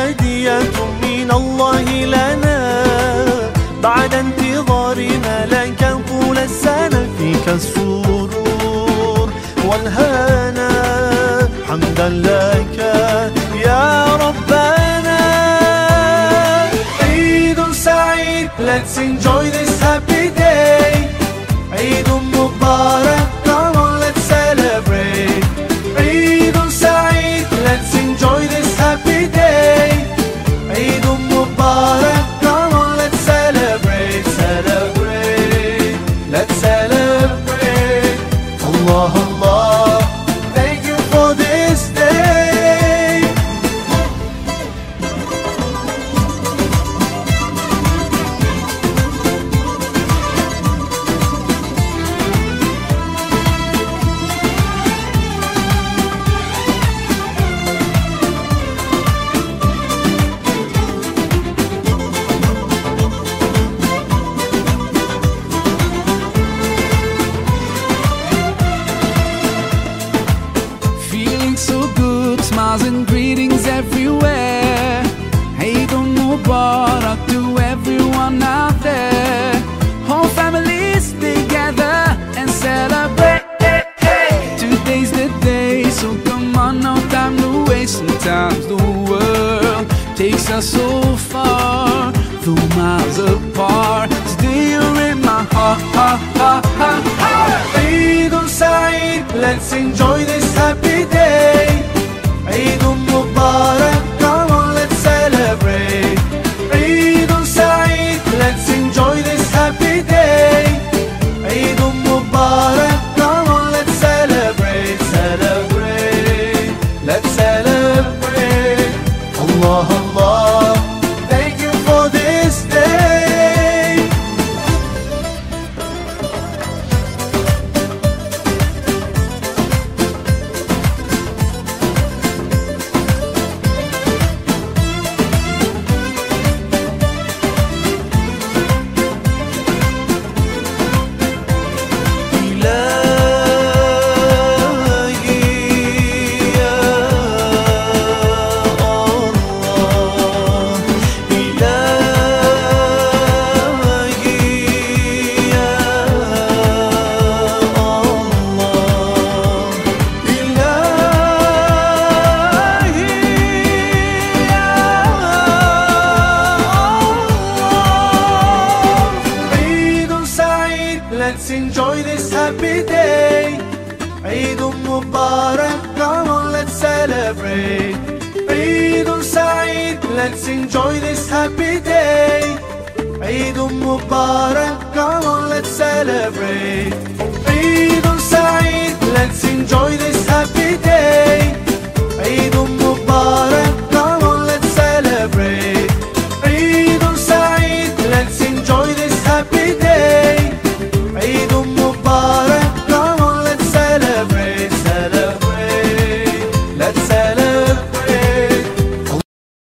هدية من الله لنا بعد انتظارنا لك طول السنة. فيك السرور والهنا، حمدا لك يا ربنا. عيد سعيد، let's enjoy this happy day. عيد مبارك، come on let's celebrate. عيد سعيد، let's enjoy this happy day. عيد مبارك، come on let's celebrate. Celebrate, let's celebrate. Allah Allah, thank you for this day. Smiles and greetings everywhere. Eid Mubarak to everyone out there. Whole families together and celebrate. Today's the day, so come on, no time to waste. Sometimes the world takes us so far, though miles apart. Today you're in my heart, heart, heart, heart, heart. Eid Saeed, let's enjoy this happy day. Eid Mubarak, come on let's celebrate. Eid Saeed, let's enjoy this happy day. Eid Mubarak, come on let's celebrate. Celebrate, let's celebrate. Allah Allah, thank you for this day. Let's enjoy this happy day. Eid Mubarak, come on let's celebrate. Eid Saeed, let's enjoy this happy day. Eid Mubarak, come on let's celebrate. Eid Saeed, let's enjoy this happy day. Eid